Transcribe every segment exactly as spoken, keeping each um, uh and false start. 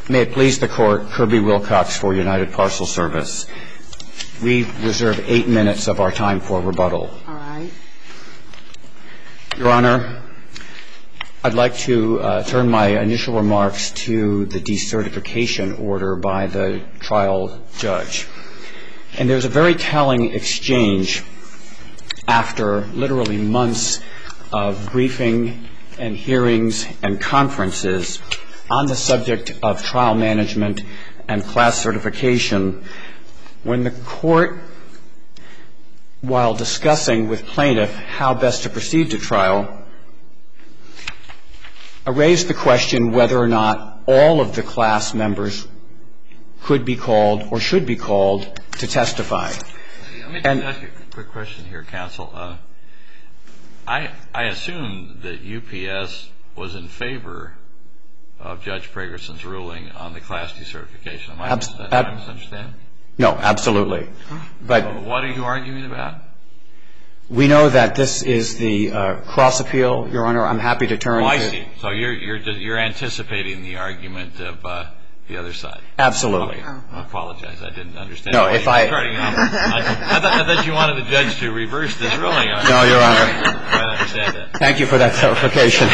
May it please the Court, Kirby Wilcox for United Parcel Service. We reserve eight minutes of our time for rebuttal. All right. Your Honor, I'd like to uh, turn my initial remarks to the decertification order by the trial judge. And there's a very telling exchange after literally months of briefing and hearings and conferences on the subject of trial management and class certification when the Court, while discussing with plaintiff how best to proceed to trial, raised the question whether or not all of the class members could be called or should be called to testify. Let me just and, ask you a quick question here, counsel. Uh, I, I assume that U P S was in favor of Judge Pragerson's ruling on the class decertification. Am I ab- ab- I misunderstand? No, absolutely. But so what are you arguing about? We know that this is the uh, cross appeal, Your Honor. I'm happy to turn. Oh, I to see. So you're you're you're anticipating the argument of uh, the other side. Absolutely. Okay. I apologize. I didn't understand. No, if I. Starting off, I, I, thought, I thought you wanted the judge to reverse this ruling. No, Your Honor. I understand that. Thank you for that clarification.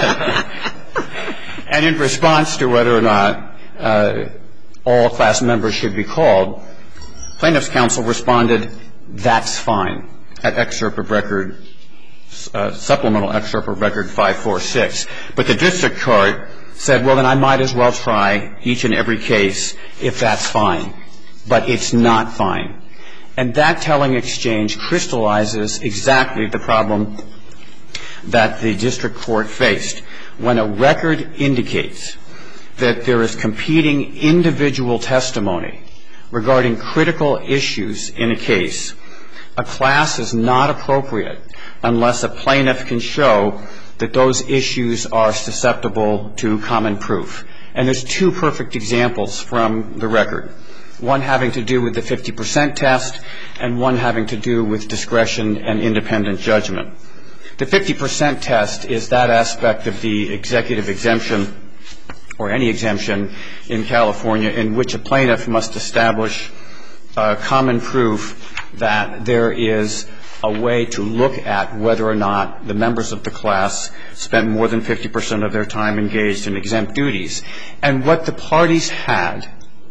And in response to whether or not uh, all class members should be called, plaintiff's counsel responded, "That's fine." At excerpt of record, uh, supplemental excerpt of record five forty-six. But the district court said, well, then I might as well try each and every case if that's fine. But it's not fine. And that telling exchange crystallizes exactly the problem that the district court faced. When a record indicates that there is competing individual testimony regarding critical issues in a case, a class is not appropriate unless a plaintiff can show that those issues are susceptible to common proof. And there's two perfect examples from the record, one having to do with the fifty percent test and one having to do with discretion and independent judgment. The fifty percent test is that aspect of the executive exemption or any exemption in California in which a plaintiff must establish uh, common proof that there is a way to look at whether or not the members of the class spent more than fifty percent of their time engaged in exempt duties. And what the parties had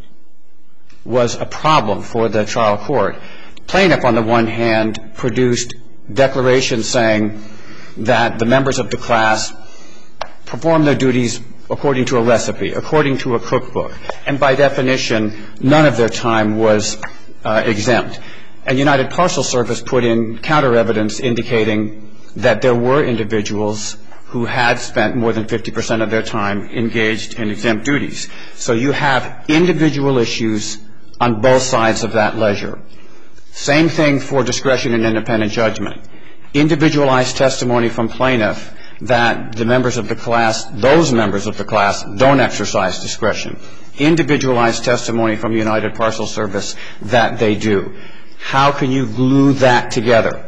was a problem for the trial court. Plaintiff, on the one hand, produced declarations saying that the members of the class performed their duties according to a recipe, according to a cookbook, and by definition, none of their time was uh, exempt. And United Parcel Service put in counter evidence indicating that there were individuals who had spent more than fifty percent of their time engaged in exempt duties. So you have individual issues on both sides of that ledger. Same thing for discretion and independent judgment. Individualized testimony from plaintiff that the members of the class, those members of the class, don't exercise discretion. Individualized testimony from United Parcel Service that they do. How can you glue that together?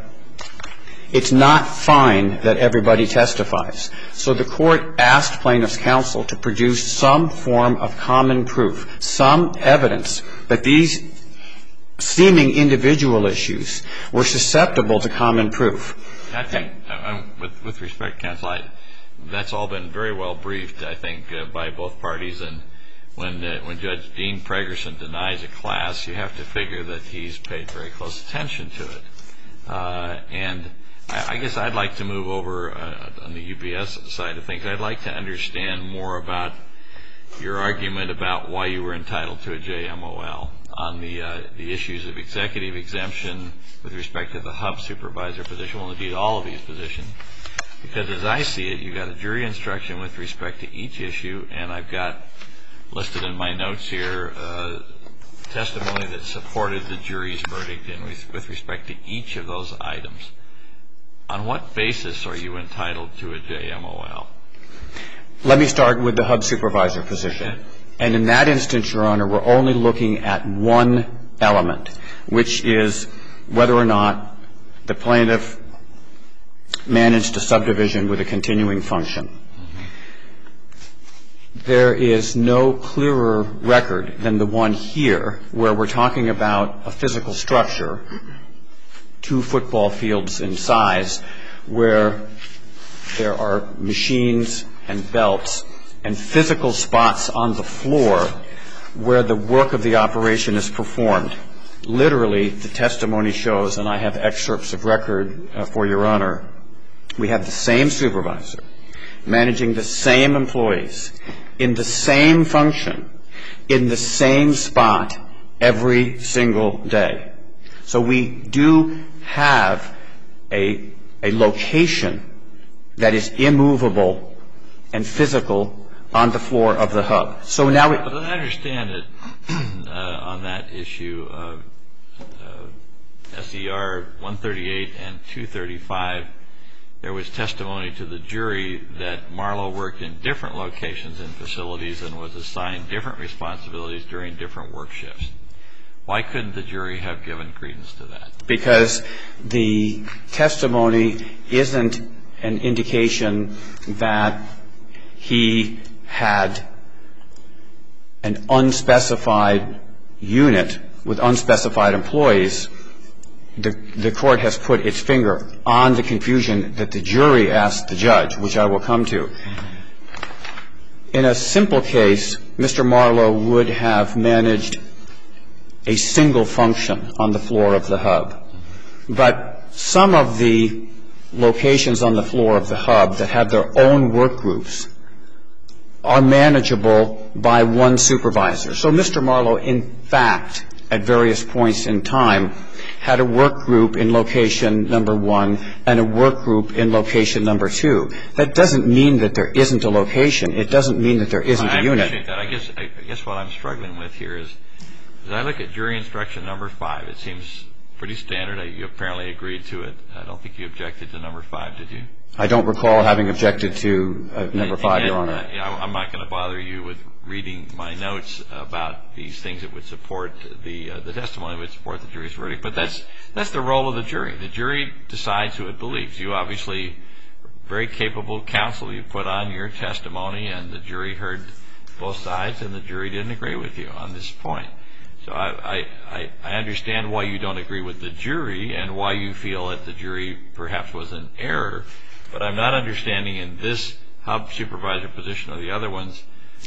It's not fine that everybody testifies. So the court asked plaintiff's counsel to produce some form of common proof, some evidence that these seeming individual issues were susceptible to common proof. I think, uh, with, with respect, counsel, I, that's all been very well briefed, I think, uh, by both parties. And when uh, when Judge Dean Pragerson denies a class, you have to figure that he's paid very close attention to it. Uh, and I, I guess I'd like to move over uh, on the U B S side of things. I'd like to understand more about your argument about why you were entitled to a J M O L on the uh, the issues of executive exemption with respect to the hub supervisor position, well, indeed all of these positions. Because as I see it, you've got a jury instruction with respect to each issue, and I've got listed in my notes here uh, testimony that supported the jury's verdict in with, with respect to each of those items. On what basis are you entitled to a J M O L? Let me start with the hub supervisor position. Okay. And in that instance, Your Honor, we're only looking at one element, which is whether or not the plaintiff managed a subdivision with a continuing function. there is no clearer record than the one here, where we're talking about a physical structure, two football fields in size, where there are machines and belts and physical spots on the floor where the work of the operation is performed. Literally, the testimony shows, and I have excerpts of record uh, for Your Honor, we have the same supervisor managing the same employees in the same function, in the same spot every single day. So we do have a, a location that is immovable and physical on the floor of the hub. So now we... But I understand it uh, on that issue of uh, S E R one thirty-eight and two thirty-five. There was testimony to the jury that Marlowe worked in different locations and facilities and was assigned different responsibilities during different work shifts. Why couldn't the jury have given credence to that? Because the testimony isn't an indication that he had an unspecified unit with unspecified employees. The, the court has put its finger on the confusion that the jury asked the judge, which I will come to. In a simple case, Mister Marlowe would have managed a single function on the floor of the hub. But some of the locations on the floor of the hub that have their own work groups are manageable by one supervisor. So Mister Marlowe, in fact, at various points in time, had a work group in location number one and a work group in location number two. That doesn't mean that there isn't a location. It doesn't mean that there isn't I a unit. appreciate that. I guess, I guess what I'm struggling with here is, as I look at jury instruction number five, it seems pretty standard. You apparently agreed to it. I don't think you objected to number five, did you? I don't recall having objected to uh, number and, five, and, Your Honor. Uh, you know, I'm not going to bother you with reading my notes about these things that would support the uh, the testimony would support the jury's verdict. But that's that's the role of the jury. The jury decides who it believes. You obviously very capable counsel. You put on your testimony, and the jury heard both sides, and the jury didn't agree with you on this point. So I, I, I understand why you don't agree with the jury and why you feel that the jury perhaps was in error, but I'm not understanding in this hub supervisor position or the other ones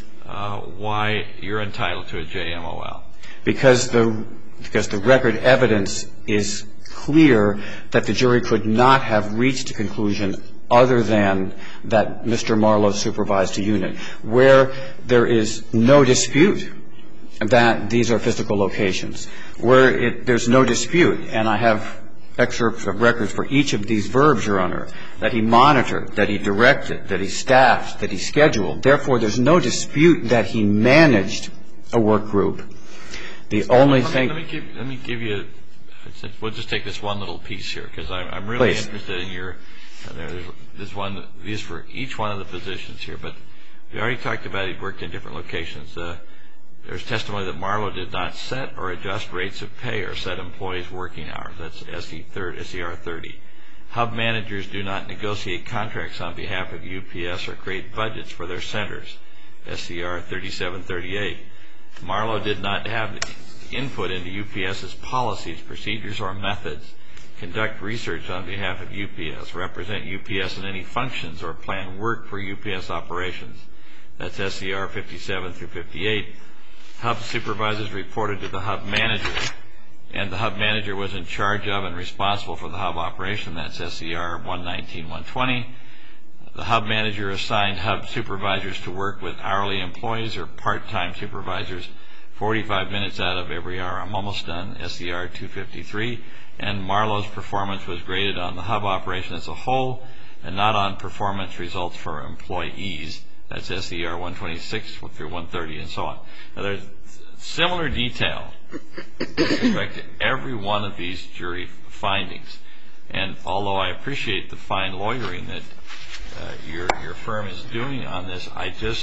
uh, why you're entitled to a J M O L. Because the because the record evidence is clear that the jury could not have reached a conclusion other than that Mister Marlowe supervised a unit, where there is no dispute that these are physical locations, where it, there's no dispute, and I have excerpts of records for each of these verbs, Your Honor, that he monitored, that he directed, that he staffed, that he scheduled. Therefore, there's no dispute that he managed a work group. The only let thing... Me, let, me give, let me give you... A, we'll just take this one little piece here, because I'm, I'm really Please. interested in your... Uh, there's this one, these for each one of the positions here, but we already talked about he worked in different locations. Uh, There's testimony that Marlowe did not set or adjust rates of pay or set employees' working hours. That's S E R thirty. Hub managers do not negotiate contracts on behalf of U P S or create budgets for their centers. S E R thirty-seven thirty-eight. Marlowe did not have input into UPS's policies, procedures, or methods, conduct research on behalf of U P S, represent U P S in any functions, or plan work for U P S operations. That's S E R fifty-seven through fifty-eight. Hub supervisors reported to the hub manager, and the hub manager was in charge of and responsible for the hub operation. That's S E R one nineteen one twenty. The hub manager assigned hub supervisors to work with hourly employees or part-time supervisors forty-five minutes out of every hour. I'm almost done. S E R two fifty-three. And Marlowe's performance was graded on the hub operation as a whole and not on performance results for employees. That's S E R one twenty-six through one thirty and so on. Now, there's similar detail with respect to every one of these jury findings. And although I appreciate the fine lawyering that uh, your your firm is doing on this, I just,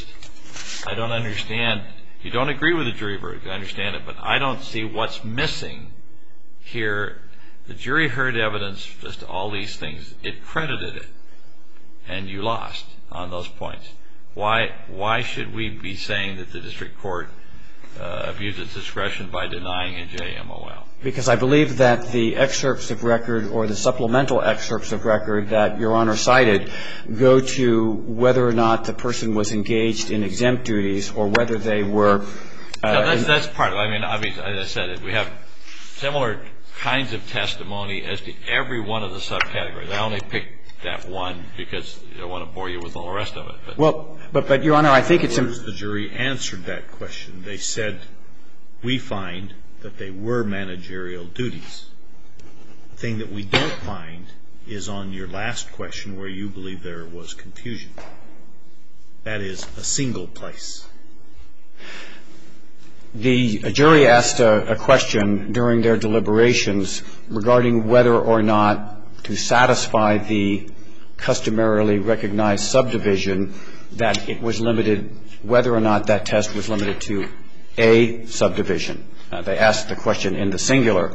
I don't understand. You don't agree with the jury verdict, I understand it, but I don't see what's missing here. The jury heard evidence, just all these things. It credited it, and you lost on those points. why why should we be saying that the district court uh, abused its discretion by denying a J M O L? Because I believe that the excerpts of record or the supplemental excerpts of record that Your Honor cited go to whether or not the person was engaged in exempt duties or whether they were. Uh, no, that's, that's part of it. I mean, obviously, as I said, we have similar kinds of testimony as to every one of the subcategories. I only picked that one because I don't want to bore you with all the rest of it. But. Well, but, but, Your Honor, I think it's... The jury answered that question. They said, we find that they were managerial duties. The thing that we don't find is on your last question where you believe there was confusion. That is a single place. The jury asked a, a question during their deliberations regarding whether or not to satisfy the customarily recognized subdivision that it was limited, whether or not that test was limited to a subdivision. Uh, they asked the question in the singular.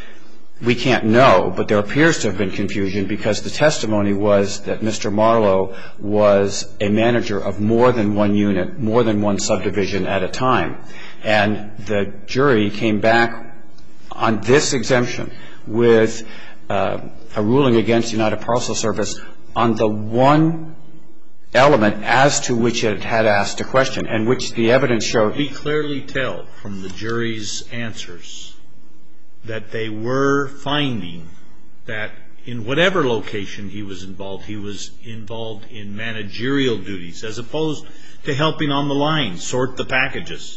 We can't know, but there appears to have been confusion because the testimony was that Mister Marlowe was a manager of more than one unit, more than one subdivision at a time. And the jury came back on this exemption with uh, a ruling against United Parcel Service on the one element as to which it had asked a question and which the evidence showed. We clearly tell from the jury's answers that they were finding that in whatever location he was involved, he was involved in managerial duties as opposed to helping on the line, sort the packages.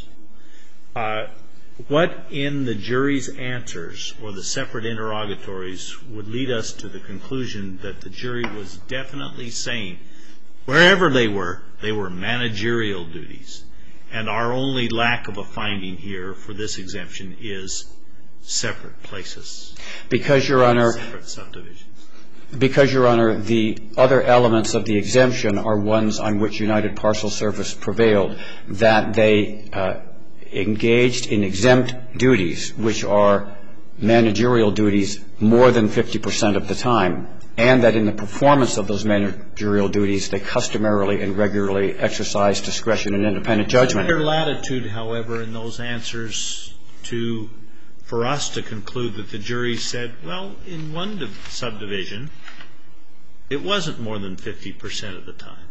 Uh, what in the jury's answers or the separate interrogatories would lead us to the conclusion that the jury was definitely saying wherever they were, they were managerial duties. And our only lack of a finding here for this exemption is separate places. Because, Your Honor, separate subdivisions. Because, Your Honor, the other elements of the exemption are ones on which United Parcel Service prevailed, that they uh, engaged in exempt duties, which are managerial duties more than fifty percent of the time, and that in the performance of those managerial duties, they customarily and regularly exercise discretion and independent judgment. Their latitude, however, in those answers to, for us to conclude that the jury said, well, in one subdivision, it wasn't more than fifty percent of the time.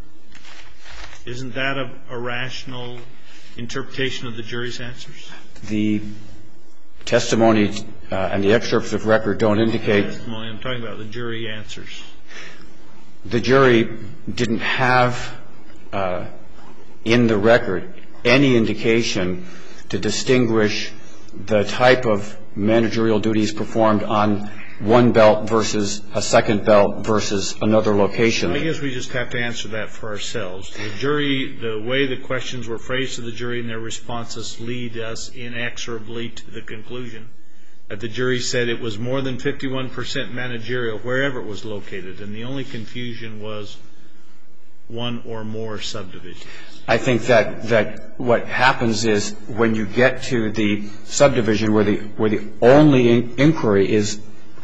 Isn't that a, a rational interpretation of the jury's answers? The testimony uh, and the excerpts of record don't indicate. Testimony, I'm talking about the jury answers. The jury didn't have uh, in the record any indication to distinguish the type of managerial duties performed on one belt versus a second belt versus another location. I guess we just have to answer that for ourselves. The jury, the way the questions were phrased to the jury and their responses lead us inexorably to the conclusion that the jury said it was more than fifty-one percent managerial wherever it was located, and the only confusion was one or more subdivisions. I think that, that what happens is when you get to the subdivision where the, where the only in- inquiry is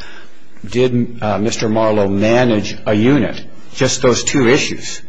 did uh, Mister Marlowe manage a unit, just those two issues,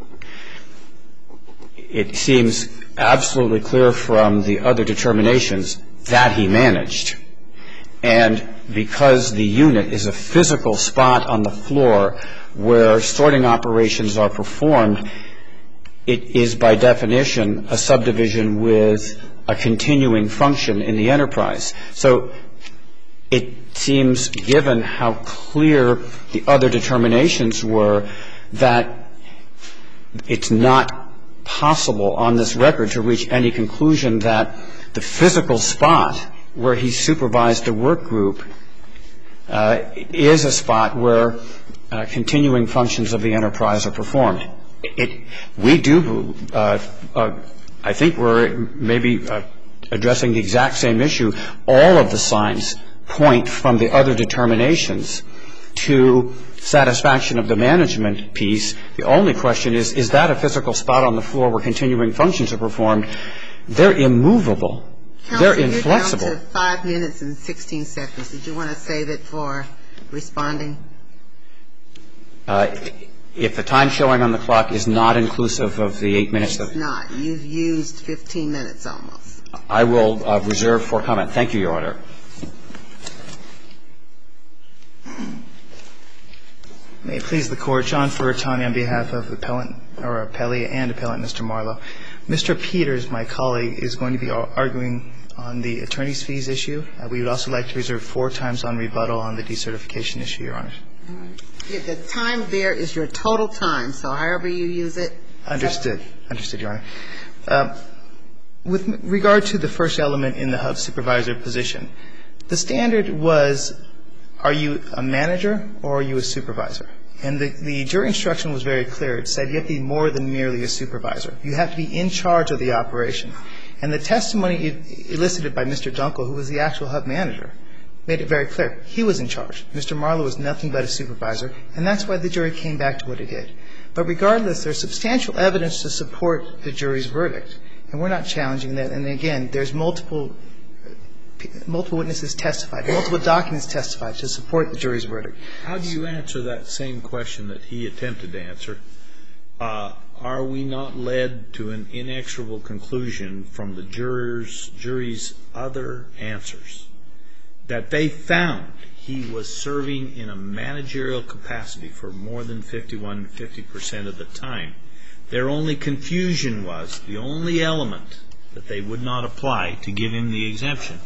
it seems absolutely clear from the other determinations that he managed. And because the unit is a physical spot on the floor where sorting operations are performed, it is by definition a subdivision with a continuing function in the enterprise. So it seems, given how clear the other determinations were, that it's not possible on this record to reach any conclusion that the physical spot where he supervised a work group uh, is a spot where uh, continuing functions of the enterprise are performed. It, we do, uh, uh, I think we're maybe uh, addressing the exact same issue. All of the signs point from the other determinations to satisfaction of the management piece. The only question is, is that a physical spot on the floor where continuing functions are performed? They're immovable. Counsel, They're inflexible. You're down to five minutes and sixteen seconds. Did you want to save it for responding? Uh, if the time showing on the clock is not inclusive of the eight minutes that It's not. You've used fifteen minutes almost. I will uh, reserve for comment. Thank you, Your Honor. May it please the Court. John Furutani on behalf of Appellant or Appellee and Appellant Mister Marlowe. Mister Peters, my colleague, is going to be arguing on the attorney's fees issue. Uh, we would also like to reserve four times on rebuttal on the decertification issue, Your Honor. All right. Yeah, the time there is your total time, so however you use it. Understood. Understood, Your Honor. Uh, with regard to the first element in the hub supervisor position, the standard was, are you a manager or are you a supervisor? And the, the jury instruction was very clear. It said you have to be more than merely a supervisor. You have to be in charge of the operation. And the testimony elicited by Mister Dunkel, who was the actual hub manager, made it very clear. He was in charge. Mister Marlowe was nothing but a supervisor, and that's why the jury came back to what it did. But regardless, there's substantial evidence to support the jury's verdict, and we're not challenging that. And again, there's multiple multiple witnesses testified, multiple documents testified to support the jury's verdict. How do you answer that same question that he attempted to answer? Uh, are we not led to an inexorable conclusion from the jurors, jury's other answers that they found he was serving in a managerial capacity for more than fifty-one, fifty percent of the time? Their only confusion was the only element that they would not apply to give him the exemption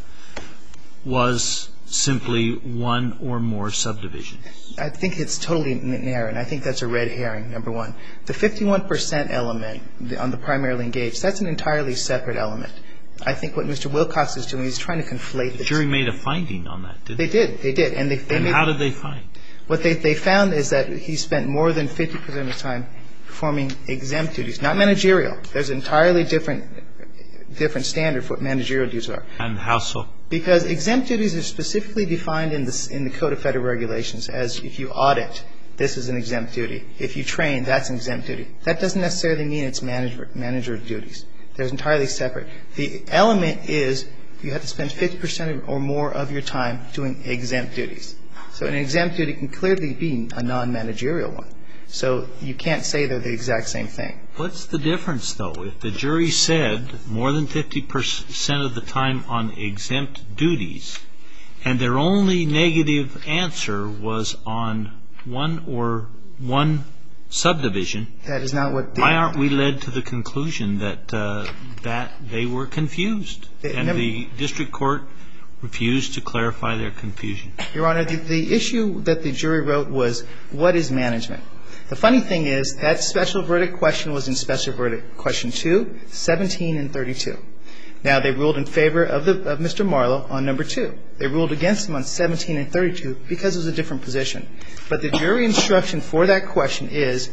was simply one or more subdivisions. I think it's totally narrow, and I think that's a red herring, number one. The fifty-one percent element on the primarily engaged, that's an entirely separate element. I think what Mister Wilcox is doing is trying to conflate the two. The jury made a finding on that, didn't they? They did. They did. And, they, they and made, how did they find? What they, they found is that he spent more than fifty percent of his time performing exempt duties, not managerial. There's an entirely different different standard for what managerial duties are. And how so? Because exempt duties are specifically defined in the, in the Code of Federal Regulations as if you audit, this is an exempt duty. If you train, that's an exempt duty. That doesn't necessarily mean it's manager, manager duties. They're entirely separate. The element is you have to spend fifty percent or more of your time doing exempt duties. So an exempt duty can clearly be a non-managerial one. So you can't say they're the exact same thing. What's the difference, though? If the jury said more than fifty percent of the time on exempt duties, and their only negative answer was on one or one subdivision, that is not what the why aren't we led to the conclusion that uh, that they were confused They and never, the district court refused to clarify their confusion? Your Honor, the, the issue that the jury wrote was, what is management? The funny thing is that special verdict question was in special verdict question two, seventeen, and thirty-two. Now, they ruled in favor of, the, of Mister Marlowe on number two. They ruled against him on seventeen and thirty-two because it was a different position. But the jury instruction for that question is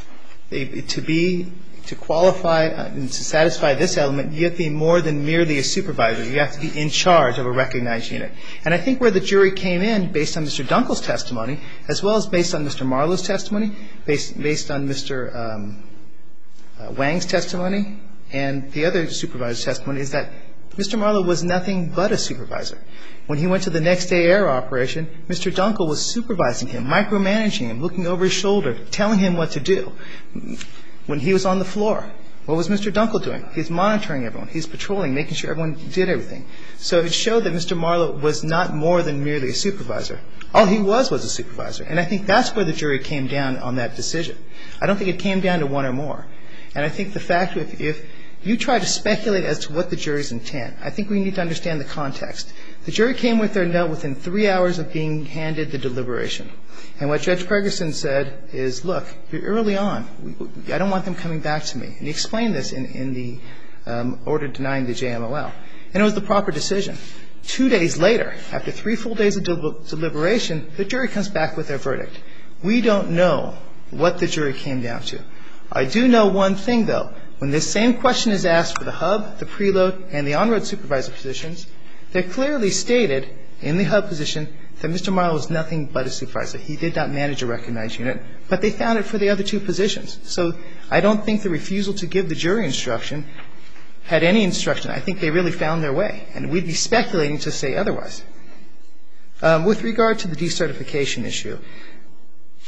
to be, to qualify and to satisfy this element, you have to be more than merely a supervisor. You have to be in charge of a recognized unit. And I think where the jury came in, based on Mister Dunkel's testimony, as well as based on Mister Marlowe's testimony, based, based on Mister Um, uh, Wang's testimony, and the other supervisor's testimony, is that Mister Marlowe was nothing but a supervisor. When he went to the next day air operation, Mister Dunkel was supervising him, micromanaging him, looking over his shoulder, telling him what to do. When he was on the floor, what was Mister Dunkel doing? He was monitoring everyone. He was patrolling, making sure everyone did everything. So it showed that Mister Marlowe was not more than merely a supervisor. All he was was a supervisor. And I think that's where the jury came down on that decision. I don't think it came down to one or more. And I think the fact, if, if you try to speculate as to what the jury's intent, I think we need to understand the context. The jury came with their note within three hours of being handed the deliberation. And what Judge Ferguson said is, look, you're early on. I don't want them coming back to me. And he explained this in, in the um, order denying the J M O L. And it was the proper decision. Two days later, after three full days of del- deliberation, the jury comes back with their verdict. We don't know what the jury came down to. I do know one thing, though. When this same question is asked for the hub, the preload, and the on-road supervisor positions, they're clearly stated in the hub position that Mister Marlowe was nothing but a supervisor. He did not manage a recognized unit, but they found it for the other two positions. So I don't think the refusal to give the jury instruction had any instruction. I think they really found their way, and we'd be speculating to say otherwise. Um, with regard to the decertification issue,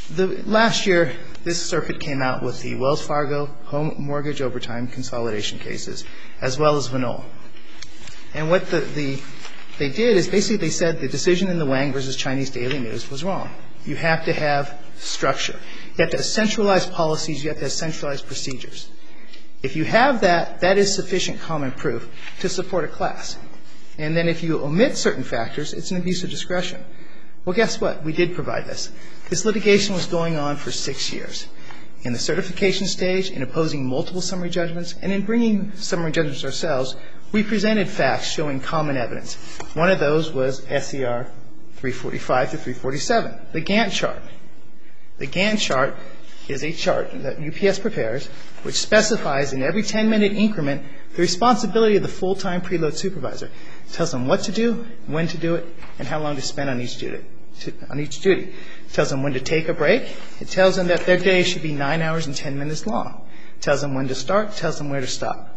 The last year, this circuit came out with the Wells Fargo home mortgage overtime consolidation cases, as well as Vinol. And what the, the they did is basically they said the decision in the Wang versus Chinese Daily News was wrong. You have to have structure. You have to have centralized policies. You have to have centralized procedures. If you have that, that is sufficient common proof to support a class. And then if you omit certain factors, it's an abuse of discretion. Well, guess what? We did provide this. This litigation was going on for six years. In the certification stage, in opposing multiple summary judgments, and in bringing summary judgments ourselves, we presented facts showing common evidence. One of those was S E R three forty-five to three forty-seven, the Gantt chart. The Gantt chart is a chart that U P S prepares which specifies in every ten-minute increment the responsibility of the full-time preload supervisor. It tells them what to do, when to do it, and how long to spend on each duty. On each duty. It tells them when to take a break. It tells them that their day should be nine hours and ten minutes long. It tells them when to start. It tells them where to stop.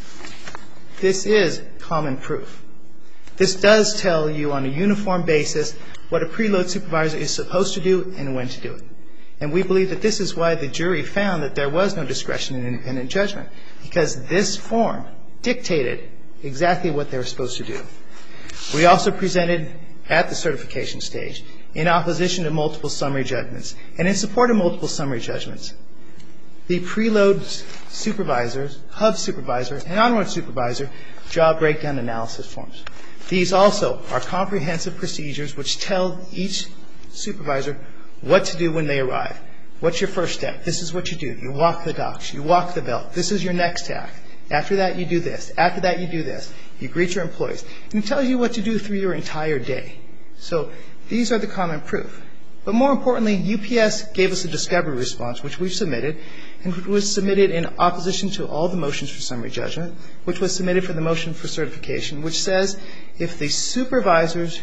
This is common proof. This does tell you on a uniform basis what a preload supervisor is supposed to do and when to do it. And we believe that this is why the jury found that there was no discretion in independent judgment, because this form dictated exactly what they were supposed to do. We also presented at the certification stage in opposition to multiple summary judgments and in support of multiple summary judgments. The preload supervisors, hub supervisor, and onward supervisor job breakdown analysis forms. These also are comprehensive procedures which tell each supervisor what to do when they arrive. What's your first step? This is what you do. You walk the docks. You walk the belt. This is your next task. After that, you do this. After that, you do this. You greet your employees. And it tells you what to do through your entire day. So these are the common proof. But more importantly, U P S gave us a discovery response, which we've submitted, and which was submitted in opposition to all the motions for summary judgment, which was submitted for the motion for certification, which says if the supervisors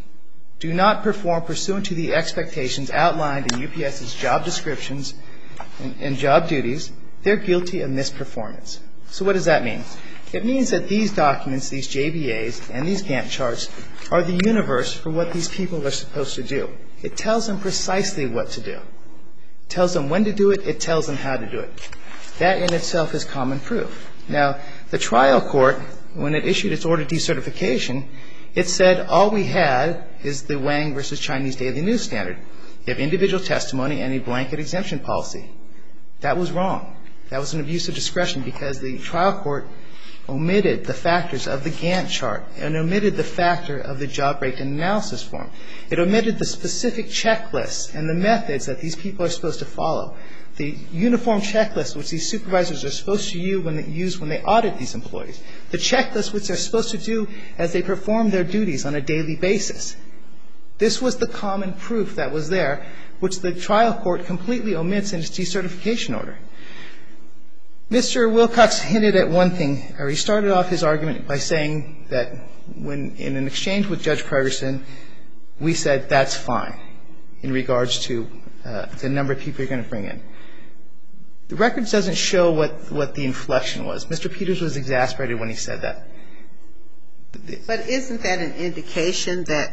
do not perform pursuant to the expectations outlined in UPS's job descriptions and, and job duties, they're guilty of misperformance. So what does that mean? It means that these documents, these J B As and these Gantt charts are the universe for what these people are supposed to do. It tells them precisely what to do. It tells them when to do it. It tells them how to do it. That in itself is common proof. Now, the trial court, when it issued its order decertification, it said all we had is the Wang versus Chinese Daily News standard. You have individual testimony and a blanket exemption policy. That was wrong. That was an abuse of discretion because the trial court omitted the factors of the Gantt chart and omitted the factor of the job breakdown analysis form. It omitted the specific checklists and the methods that these people are supposed to follow. The uniform checklist which these supervisors are supposed to use when they, use when they audit these employees. The checklist which they're supposed to do as they perform their duties on a daily basis. This was the common proof that was there, which the trial court completely omits in its decertification order. Mister Wilcox hinted at one thing, or he started off his argument by saying that when in an exchange with Judge Pregerson, we said that's fine in regards to uh, the number of people you're going to bring in. The record doesn't show what, what the inflection was. Mister Peters was exasperated when he said that. But isn't that an indication that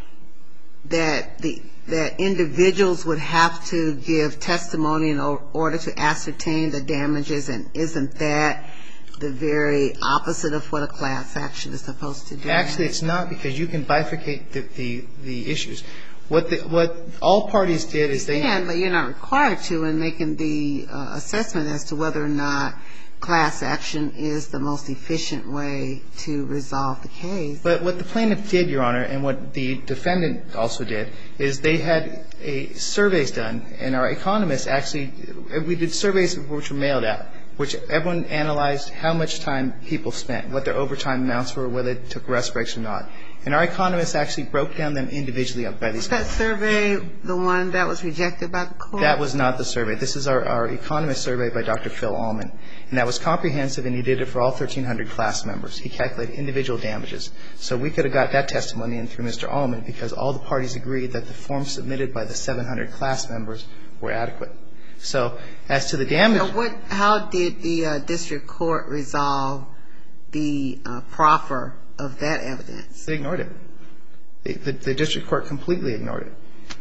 that the that individuals would have to give testimony in order to ascertain the damages, and isn't that the very opposite of what a class action is supposed to do? Actually, it's not, because you can bifurcate the, the, the issues. What the, what all parties did is they... You can, but you're not required to in making the uh, assessment as to whether or not class action is the most efficient way to resolve the case. But what the plaintiff did, Your Honor, and what the defendant also did, is they had a surveys done, and our economists actually, we did surveys which were mailed out, which everyone analyzed how much time people spent, what their overtime amounts were, whether they took rest breaks or not. And our economists actually broke down them individually by these. Was that survey the one that was rejected by the court? That was not the survey. This is our, our economist survey by Doctor Phil Allman. And that was comprehensive, and he did it for all thirteen hundred class members. He calculated individual damages. So we could have got that testimony in through Mister Allman because all the parties agreed that the forms submitted by the seven hundred class members were adequate. So as to the damage... So what, how did the uh, district court resolve the uh, proffer of that evidence? They ignored it. The, the, the district court completely ignored it.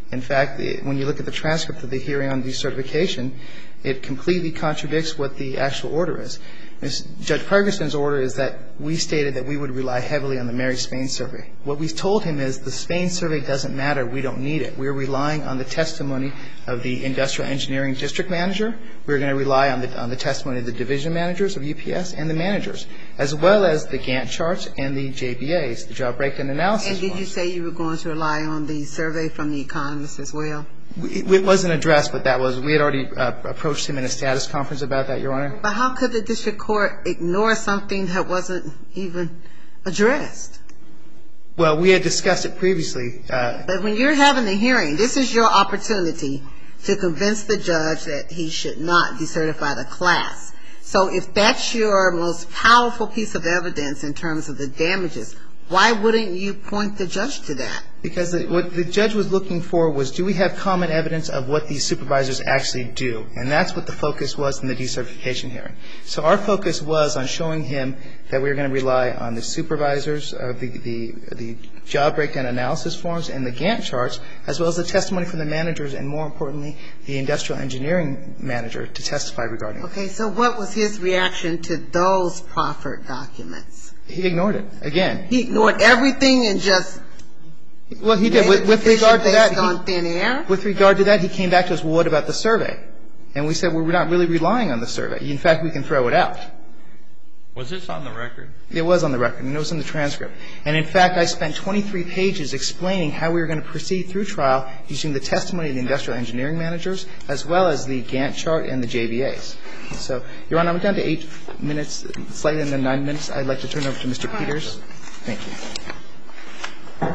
In fact, when you look at the transcript of the hearing on decertification, it completely contradicts what the actual order is. Judge Pregerson's order is that we stated that we would rely heavily on the Mary Spain survey. What we told him is the Spain survey doesn't matter. We don't need it. We're relying on the testimony of the industrial engineering district manager. We're going to rely on the, on the testimony of the division managers of U P S and the managers, as well as the Gantt charts and the J B As, the job breakdown analysis. And did forms. you say you were going to rely on the survey from the economists as well? It, it wasn't addressed, but that was, we had already uh, approached him in a status conference about that, Your Honor. But how could the district court ignore something that wasn't even addressed? Well, we had discussed it previously. Uh, but when you're having a hearing, this is your opportunity to convince the judge that he should not decertify the class. So if that's your most powerful piece of evidence in terms of the damages, why wouldn't you point the judge to that? Because the, what the judge was looking for was, do we have common evidence of what these supervisors actually do? And that's what the focus was in the decertification hearing. So our focus was on showing him that we were going to rely on the supervisors, uh, the, the, the job breakdown analysis forms and the Gantt charts, as well as the testimony from the managers and, more importantly, the industrial engineering manager to testify regarding it. Okay, so what was his reaction to those proffered documents? He ignored it. Again. He ignored everything and just Well, he did. With, with regard to that, based on thin air? With regard to that, he came back to us, well, what about the survey? And we said, well, we're not really relying on the survey. In fact, we can throw it out. Was this on the record? It was on the record, and it was in the transcript. And, in fact, I spent twenty-three pages explaining how we were going to proceed through trial using the testimony of the industrial engineering managers as well as the Gantt chart and the J B As. So, Your Honor, I'm down to eight minutes, slightly under nine minutes. I'd like to turn it over to Mister Peters. Thank you.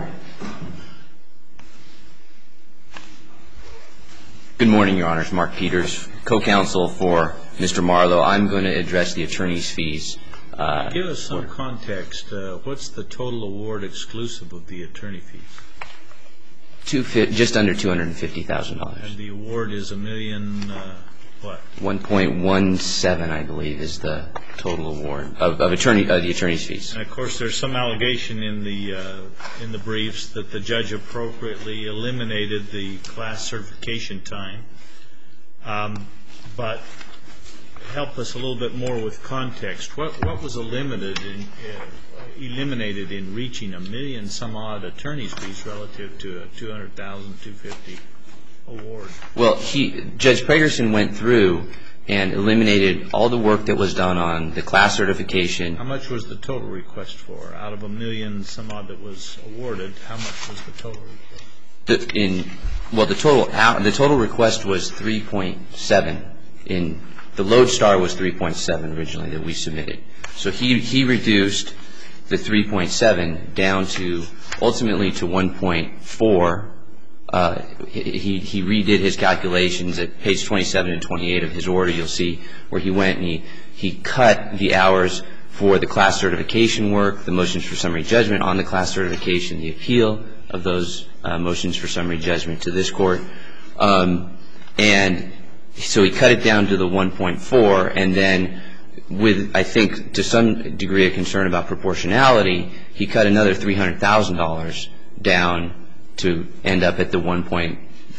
Good morning, Your Honors. Mark Peters, co-counsel for Mister Marlowe. I'm going to address the attorney's fees. Uh, Give us some context. Uh, what's the total award exclusive of the attorney fees? Two, just under two hundred fifty thousand dollars. And the award is a million, uh, what? one point one seven, I believe, is the total award of, of attorney uh, the attorney's fees. And of course, there's some allegation in the uh, in the briefs that the judge appropriately eliminated the class certification time. Um, but help us a little bit more with context. What what was eliminated in, uh, eliminated in reaching a million some odd attorney's fees relative to a two hundred thousand, two hundred fifty award? Well, he, Judge Pregerson went through and eliminated all the work that was done on the class certification. How much was the total request for? Out of a million some odd that was awarded, how much was the total request? The, in, well, the total the total request was three point seven. In the Lodestar was three point seven originally that we submitted. So he he reduced the three point seven down to ultimately to one point four. Uh, he he redid his calculations at page twenty-seven and twenty-eight of his order. You'll see where he went and he he cut the hours for the class certification work, the motions for summary judgment on the class certification, the appeal of those uh, motions for summary judgment to this court, um, and so he cut it down to the one point four, and then with, I think, to some degree of concern about proportionality, he cut another three hundred thousand dollars down to end up at the one point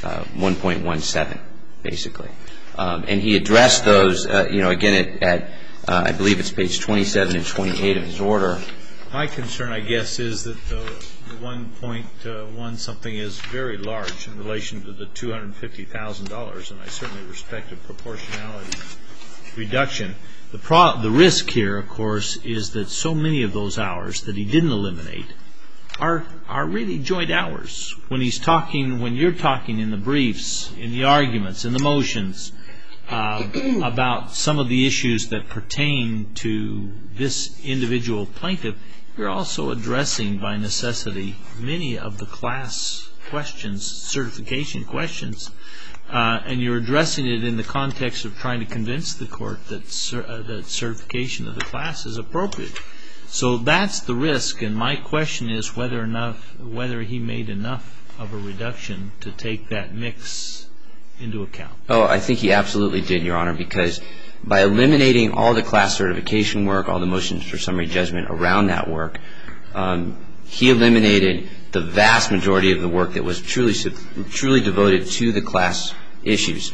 one seven, basically. Um, and he addressed those, uh, you know, again at, at uh, I believe it's page twenty-seven and twenty-eight of his order. My concern, I guess, is that the, the one point one something is very large in relation to the two hundred fifty thousand dollars, and I certainly respect a proportionality reduction. The, pro, the risk here, of course, is that so many of those hours that he didn't eliminate are are really joint hours. When he's talking, when you're talking in the briefs, in the arguments, in the motions, uh, about some of the issues that pertain to this individual plaintiff, you're also addressing, by necessity, many of the class questions, certification questions, uh, and you're addressing it in the context of trying to convince the court that cer- uh, that certification of the class is appropriate. So that's the risk, and my question is whether enough, whether he made enough of a reduction to take that mix into account. Oh, I think he absolutely did, Your Honor, because by eliminating all the class certification work, all the motions for summary judgment around that work, um, he eliminated the vast majority of the work that was truly truly devoted to the class issues.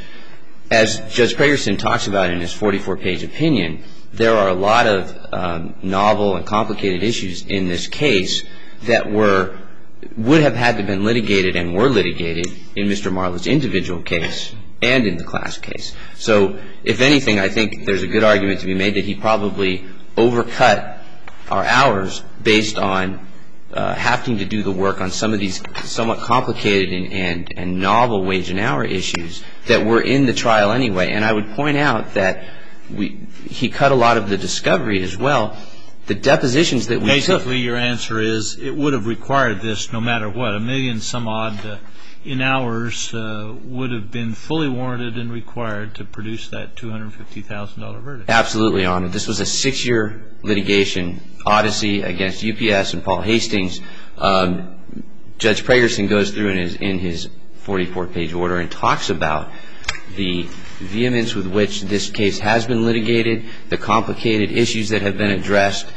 As Judge Pragerson talks about in his forty-four page opinion, there are a lot of um, novel and complicated issues in this case that were would have had to been litigated and were litigated in Mister Marlowe's individual case and in the class case. So, if anything, I think there's a good argument to be made that he probably overcut our hours based on uh, having to do the work on some of these somewhat complicated and, and, and novel wage and hour issues that were in the trial anyway. And I would point out that we he cut a lot of the discovery as well. The depositions that we Basically, took. Basically, your answer is it would have required this no matter what. A million some odd uh, in hours uh, would have been fully warranted and required to produce that two hundred fifty thousand dollars verdict. Absolutely, Your Honor. This was a six-year litigation, Odyssey against U P S and Paul Hastings. Um, Judge Pragerson goes through in his in his forty-four page order and talks about the vehemence with which this case has been litigated, the complicated issues that have been addressed,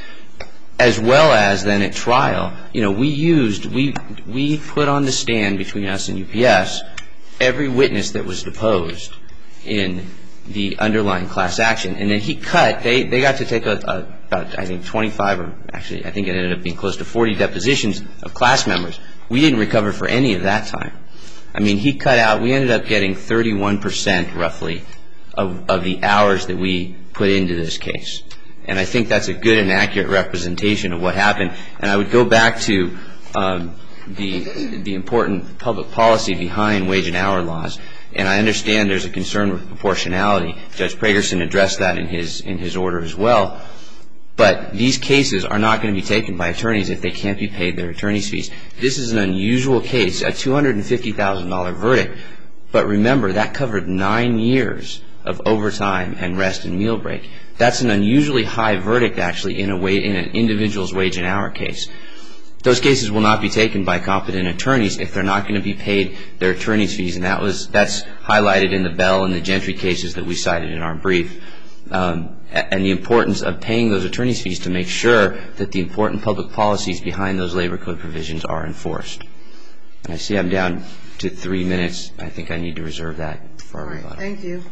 as well as then at trial. You know, we used, we we put on the stand between us and U P S every witness that was deposed in the underlying class action. And then he cut, they, they got to take a, a, about, I think, twenty-five or actually, I think it ended up being close to forty depositions of class members. We didn't recover for any of that time. I mean, he cut out, we ended up getting thirty-one percent roughly of, of the hours that we put into this case. And I think that's a good and accurate representation of what happened. And I would go back to um, the the important public policy behind wage and hour laws. And I understand there's a concern with proportionality. Judge Pragerson addressed that in his in his order as well. But these cases are not going to be taken by attorneys if they can't be paid their attorney's fees. This is an unusual case, a two hundred fifty thousand dollars verdict. But remember, that covered nine years of overtime and rest and meal break. That's an unusually high verdict, actually, in a way, in an individual's wage and hour case. Those cases will not be taken by competent attorneys if they're not going to be paid their attorney's fees. And that was that's highlighted in the Bell and the Gentry cases that we cited in our brief. Um, and the importance of paying those attorney's fees to make sure that the important public policies behind those labor code provisions are enforced. And I see I'm down to three minutes. I think I need to reserve that for our rebuttal. Thank you.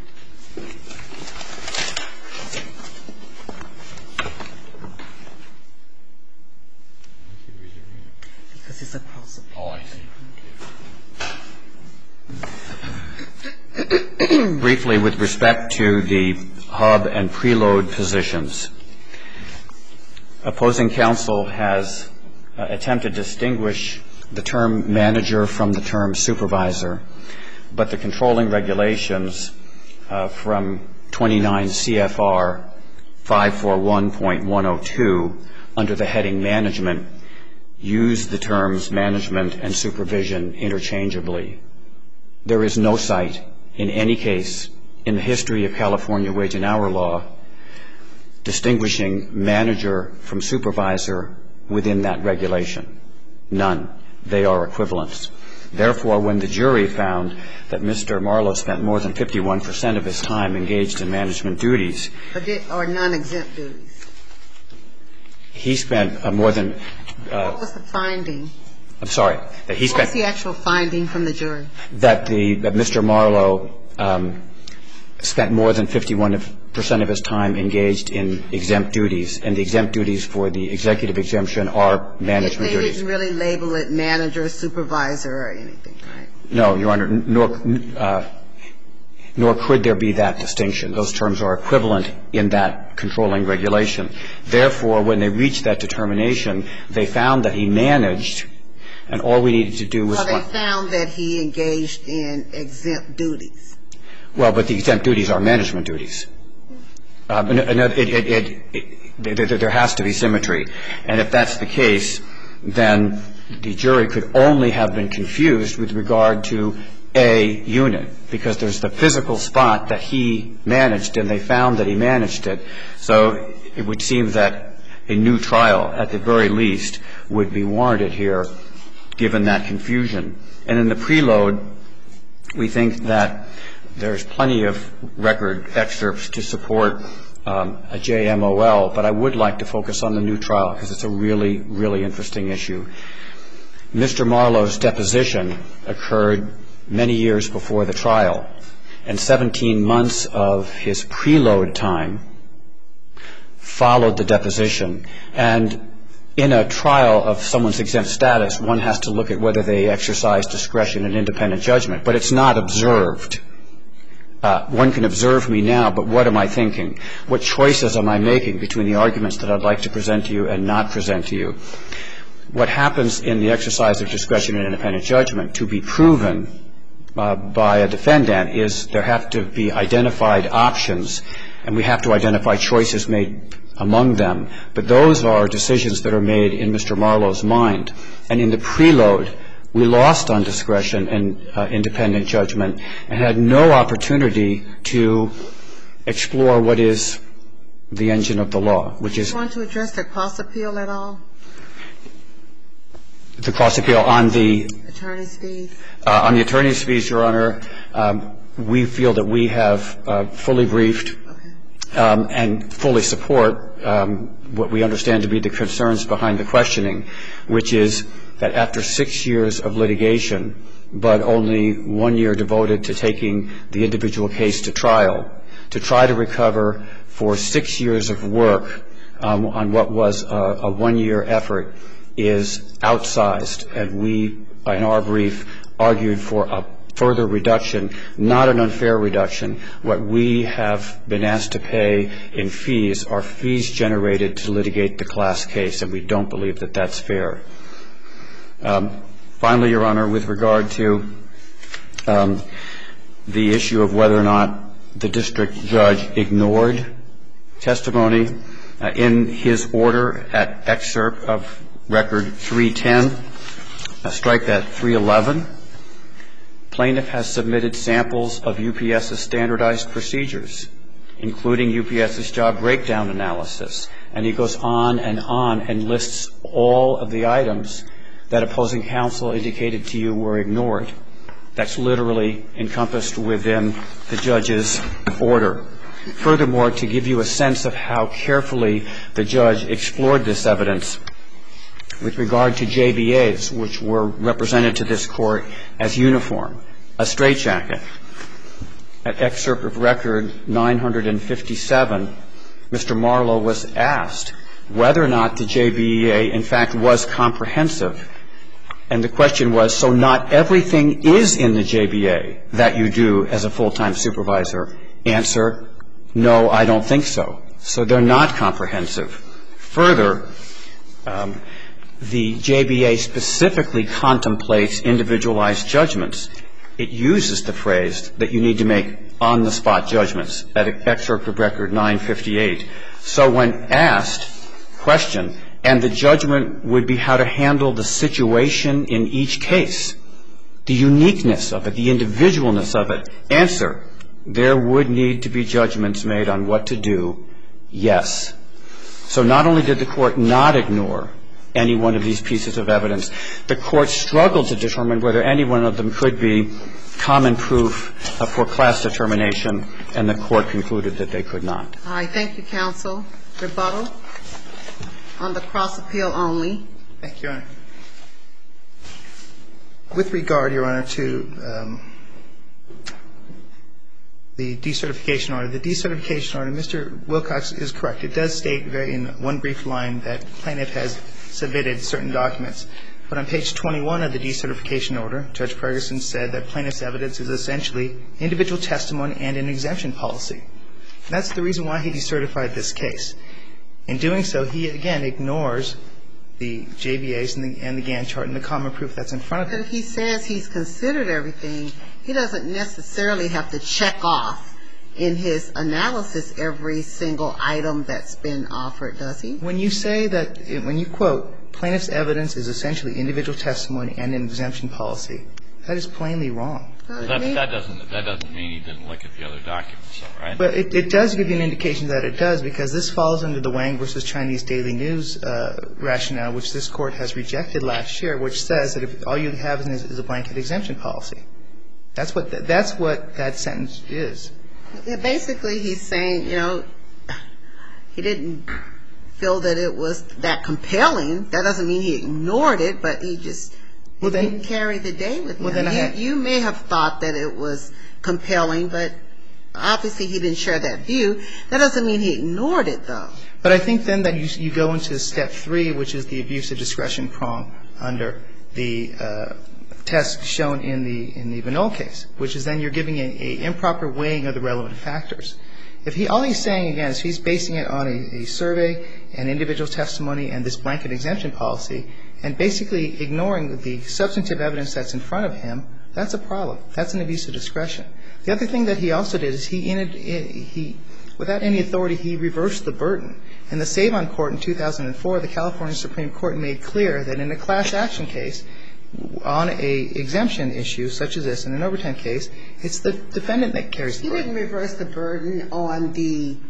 Because it's a cross. Oh, I see. Briefly, with respect to the hub and preload positions, opposing counsel has uh, attempted to distinguish the term manager from the term supervisor, but the controlling regulations uh, from twenty-nine C F R five forty-one point one oh two under the heading management use the terms management and supervision interchangeably. There is no site in any case in the history of California wage and hour law distinguishing manager from supervisor within that regulation. None. They are equivalents. Therefore, when the jury found that Mister Marlowe spent more than fifty-one percent of his time engaged in management duties, Or non-exempt duties. he spent uh, more than... Uh, What was the finding? I'm sorry. That he What spent... was the actual finding from the jury? That, the, that Mister Marlowe um, spent more than fifty-one percent of his time engaged in exempt duties, and the exempt duties for the executive exemption are management they duties. They didn't really label it manager, supervisor, or anything, right? No, Your Honor, nor, uh, nor could there be that distinction. Those terms are equivalent in that controlling regulation. Therefore, when they reached that determination, they found that he managed, and all we needed to do was... Well, they found that he engaged in exempt duties. Well, but the exempt duties are management duties. Um, and, and it, it, it, it, it, there has to be symmetry. And if that's the case, then the jury could only have been confused with regard to a unit, because there's the physical spot that he managed, and they found that he managed it. So it would seem that a new trial, at the very least, would be warranted here, given that confusion. And in the preload, we think that there's plenty of record excerpts to support um, a J M O L, but I would like to focus on the new trial because it's a really, really interesting issue. Mister Marlowe's deposition occurred many years before the trial, and seventeen months of his preload time followed the deposition. And in a trial of someone's exempt status, one has to look at whether they exercise discretion and independent judgment, but it's not observed. Uh, one can observe me now, but what am I thinking? What choices am I making between the arguments that I'd like to present to you and not present to you? What happens in the exercise of discretion and independent judgment to be proven uh, by a defendant is there have to be identified options, and we have to identify choices made among them. But those are decisions that are made in Mister Marlowe's mind. And in the preload, we lost on discretion and uh, independent judgment and had no opportunity to explore what is the engine of the law, which is... Do you want to address the cross appeal at all? The cross appeal on the... Attorney's fees? Uh, on the attorney's fees, Your Honor, um, we feel that we have uh, fully briefed um, and fully support um, what we understand to be the concerns behind the questioning, which is that after six years of litigation, but only one year devoted to taking the individual case to trial, to try to recover for six years of work um, on what was a, a one-year effort is outsized. And we, in our brief, argued for a further reduction, not an unfair reduction. What we have been asked to pay in fees are fees generated to litigate the class case, and we don't believe that that's fair. Um, finally, Your Honor, with regard to um, the issue of whether or not the district judge ignored testimony, uh, in his order at excerpt of record three ten, uh, strike that three eleven, plaintiff has submitted samples of U P S's standardized procedures, including U P S's job breakdown analysis. And he goes on and on and lists all of the items that opposing counsel indicated to you were ignored. That's literally encompassed within the judge's order. Furthermore, to give you a sense of how carefully the judge explored this evidence, with regard to J B As, which were represented to this court as uniform, a straitjacket, at excerpt of record nine fifty-seven, Mister Marlowe was asked whether or not the J B A, in fact, was comprehensive. And the question was, so not everything is in the J B A that you do as a full-time supervisor? Answer, no, I don't think so. So they're not comprehensive. Further, um, the J B A specifically contemplates individualized judgments. It uses the phrase that you need to make on-the-spot judgments at excerpt of record nine fifty-eight. So when asked, question, and the judgment would be how to handle the situation in each case, the uniqueness of it, the individualness of it. Answer, there would need to be judgments made on what to do. Yes. So not only did the court not ignore any one of these pieces of evidence, the court struggled to determine whether any one of them could be common proof for class determination, and the court concluded that they could not. All right. Thank you, counsel. Rebuttal on the cross appeal only. Thank you, Your Honor. With regard, Your Honor, to um, the decertification order, the decertification order, Mister Wilcox is correct. It does state very in one brief line that plaintiff has submitted certain documents. But on page twenty-one of the decertification order, Judge Ferguson said that plaintiff's evidence is essentially individual testimony and an exemption policy. And that's the reason why he decertified this case. In doing so, he, again, ignores the J B As and the, and the Gantt chart and the common proof that's in front of him. But if he says he's considered everything, he doesn't necessarily have to check off in his analysis every single item that's been offered, does he? When you say that, when you quote, plaintiff's evidence is essentially individual testimony and an exemption policy, that is plainly wrong. That, that doesn't that doesn't mean he didn't look at the other documents, though, right? But it, it does give you an indication that it does, because this falls under the Wang versus Chinese Daily News uh, rationale, which this Court has rejected last year, which says that if all you have is, is a blanket exemption policy. That's what the, that's what that sentence is. Yeah, basically, he's saying, you know, he didn't feel that it was that compelling. That doesn't mean he ignored it, but he just Well, it then, didn't carry the day with well, him. then I you, had, you may have thought that it was compelling, but obviously he didn't share that view. That doesn't mean he ignored it, though. But I think then that you, you go into step three, which is the abuse of discretion prong under the uh, test shown in the in the Vanol case, which is then you're giving an improper weighing of the relevant factors. If he, all he's saying, again, is he's basing it on a, a survey and individual testimony and this blanket exemption policy, and basically ignoring the substantive evidence that's in front of him, that's a problem. That's an abuse of discretion. The other thing that he also did is he, he without any authority, he reversed the burden. In the Savon Court in two thousand four, the California Supreme Court made clear that in a class action case, on a exemption issue such as this, in an overtime case, it's the defendant that carries the burden. He didn't reverse the burden on the,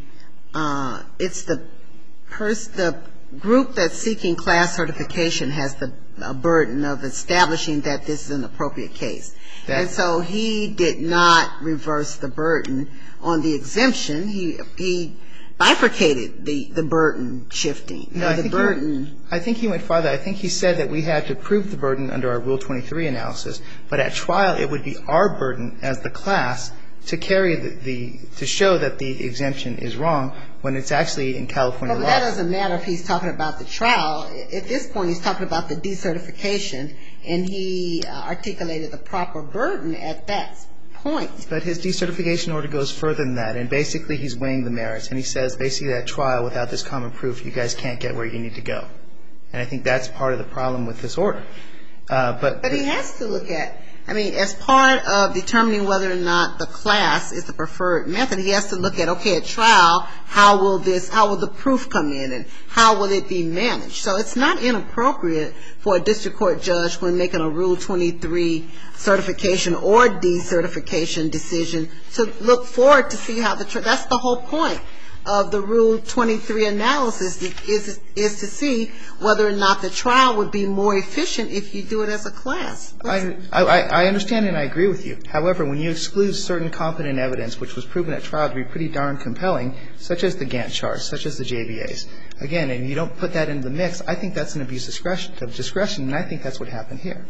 uh, it's the pers- the group that's seeking class certification has the uh, burden of establishing that this is an appropriate case. That, and so he did not reverse the burden on the exemption. He, he bifurcated the, the burden shifting. No, I the think burden. He, I think he went farther. I think he said that we had to prove the burden under our Rule twenty-three analysis, but at trial it would be our burden as the class to carry the, the to show that the exemption is wrong when it's actually in California well, law. But that doesn't matter if he's talking about the trial. At this point, he's talking about the decertification, and he uh, articulated the proper burden at that point. But his decertification order goes further than that, and basically he's weighing the merits. And he says basically at trial, without this common proof, you guys can't get where you need to go. And I think that's part of the problem with this order. Uh, but but he has to look at, I mean, as part of determining whether or not the class is the preferred method, he has to look at, okay, at trial, how will this, how will the proof come in, and how will it be managed? So it's not inappropriate for a district court judge when making a Rule twenty-three certification or decertification decision to look forward to see how the, that's the whole point of the Rule twenty-three analysis is is to see whether or not the trial would be more efficient if you do it as a class. I, I, I understand and I agree with you. However, when you exclude certain competent evidence, which was proven at trial to be pretty darn compelling, such as the Gantt charts, such as the J B As, again, and you don't put that into the mix, I think that's an abuse of discretion, of discretion, and I think that's what happened here.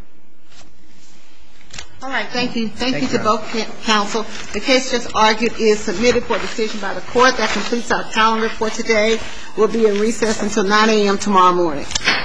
All right. Thank you. Thank, Thank you you, to both counsel. The case just argued is submitted for decision by the court. That completes our calendar for today. We'll be in recess until nine a.m. tomorrow morning.